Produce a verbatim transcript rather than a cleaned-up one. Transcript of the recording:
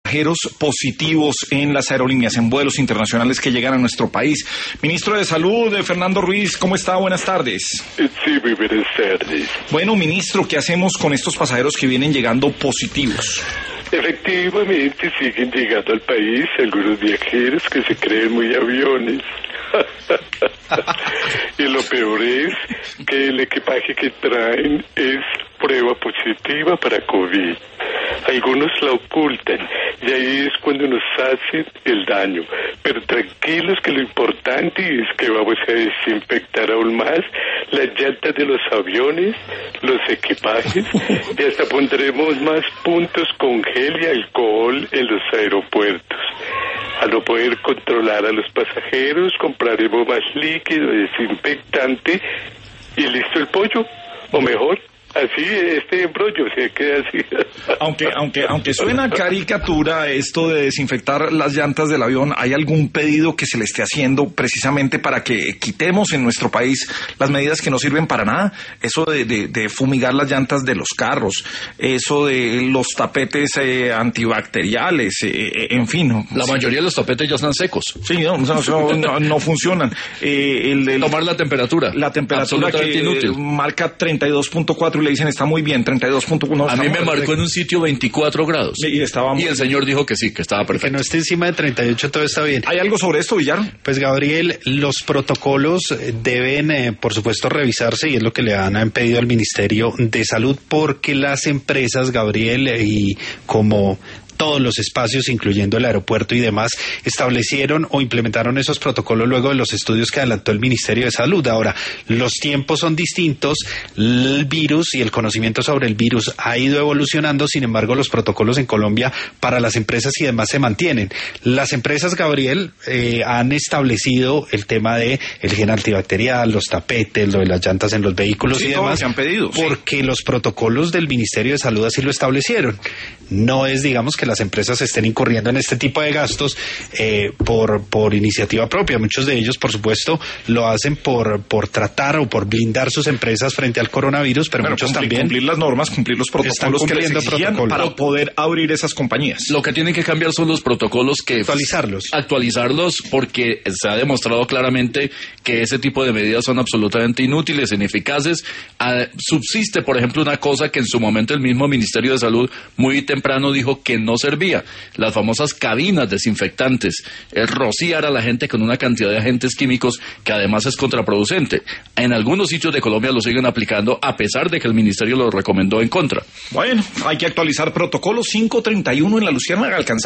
Pasajeros positivos en las aerolíneas, en vuelos internacionales que llegan a nuestro país. Ministro de Salud, Fernando Ruiz, ¿cómo está? Buenas tardes. Sí, muy buenas tardes. Bueno, ministro, ¿qué hacemos con estos pasajeros que vienen llegando positivos? Efectivamente, siguen llegando al país algunos viajeros que se creen muy aviones. Y lo peor es que el equipaje que traen es prueba positiva para COVID. Algunos la ocultan y ahí es cuando nos hacen el daño. Pero tranquilos, que lo importante es que vamos a desinfectar aún más las llantas de los aviones, los equipajes, y hasta pondremos más puntos con gel y alcohol en los aeropuertos. Al no poder controlar a los pasajeros, compraremos más líquido desinfectante y listo el pollo, o mejor, así este embrollo se queda así. Aunque, aunque, aunque suena caricatura esto de desinfectar las llantas del avión, ¿hay algún pedido que se le esté haciendo precisamente para que quitemos en nuestro país las medidas que no sirven para nada? Eso de, de, de fumigar las llantas de los carros, eso de los tapetes eh, antibacteriales, eh, en fin. ¿No? La mayoría de los tapetes ya están secos. Sí, no, no, no, no funcionan. Eh, el, el, Tomar la temperatura. La temperatura que inútil. Marca treinta y dos punto cuatro y le dicen está muy bien, treinta y dos punto uno. A mí me marcó en un sitio veinticuatro grados. Y, estaba muy y el señor dijo que sí, que estaba perfecto. Que no esté encima de treinta y ocho, todo está bien. ¿Hay algo sobre esto, Villar? Pues, Gabriel, los protocolos deben, eh, por supuesto, revisarse, y es lo que le han pedido al Ministerio de Salud, porque las empresas, Gabriel, y como todos los espacios, incluyendo el aeropuerto y demás, establecieron o implementaron esos protocolos luego de los estudios que adelantó el Ministerio de Salud. Ahora, los tiempos son distintos, el virus y el conocimiento sobre el virus ha ido evolucionando, sin embargo, los protocolos en Colombia para las empresas y demás se mantienen. Las empresas, Gabriel, eh, han establecido el tema de el gel antibacterial, los tapetes, lo de las llantas en los vehículos, sí, y demás, se han pedido, porque sí. Los protocolos del Ministerio de Salud así lo establecieron. No es, digamos, que las empresas estén incurriendo en este tipo de gastos eh, por por iniciativa propia. Muchos de ellos, por supuesto, lo hacen por por tratar o por blindar sus empresas frente al coronavirus, pero, pero muchos cumplir, también cumplir las normas, cumplir los protocolos que les exigían para poder abrir esas compañías. Lo que tienen que cambiar son los protocolos, que actualizarlos, actualizarlos, porque se ha demostrado claramente que ese tipo de medidas son absolutamente inútiles, ineficaces. Ah, subsiste, por ejemplo, una cosa que en su momento el mismo Ministerio de Salud muy temprano dijo que no servía: las famosas cabinas desinfectantes, es rociar a la gente con una cantidad de agentes químicos que además es contraproducente. En algunos sitios de Colombia lo siguen aplicando a pesar de que el Ministerio lo recomendó en contra. Bueno, hay que actualizar protocolos. Cinco treinta y uno en la Luciérnaga. Alcanzamos